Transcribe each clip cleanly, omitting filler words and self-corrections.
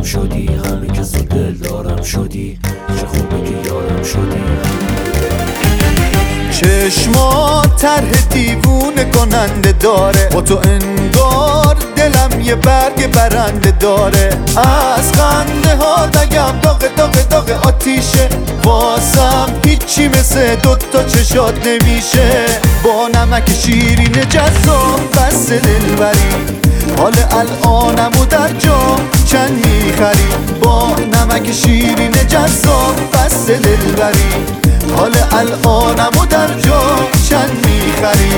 یارم شدی، همه کس رو دل دارم شدی. چه خوبه که یارم شدی. چشمات طرح دیوونه کننده داره، با تو انگار دلم یه برگ برنده داره. از خنده ها دگم داغ داغ داغ آتیشه، واسم هیچی مثل دوتا چشات نمیشه. با نمک شیرین جذاب بس دلبری، حال الانمو در جا چند میخری. با نمک شیرین جذاب بس دلبری، حال الانمو در جا چند میخری.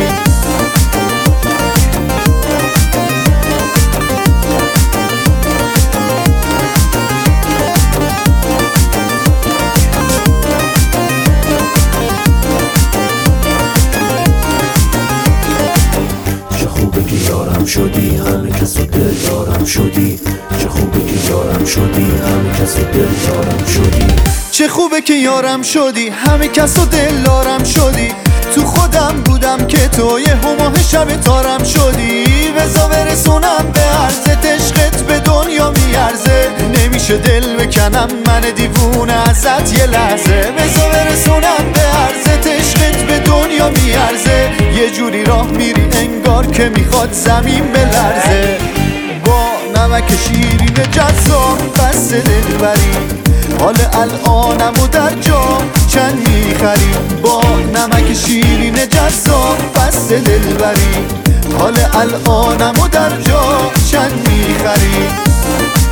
چه خوبه که یارم شدی، همه کس رو دل دارم شدی. چه خوبه که یارم شدی، همه کس رو دل دارم شدی. چه خوبه که یارم شدی، همه کس و دل دارم شدی. تو خودم بودم که تو یه هماه شب تارم شدی. بزا برسونم به عرضت، عشقت به دنیا میارزه. نمیشه دل بکنم من دیوونه ازت یه لحظه. بزا برسونم به عرضت، عشقت به دنیا میارزه. یه جوری راه میری انگار که میخواد زمین بلرزه. با نمک شیرین جذاب بس دلبری، حال الانمو در جا چند میخری. با نمک شیرین جذاب بس دلبری، حال الانمو در جا چند میخری.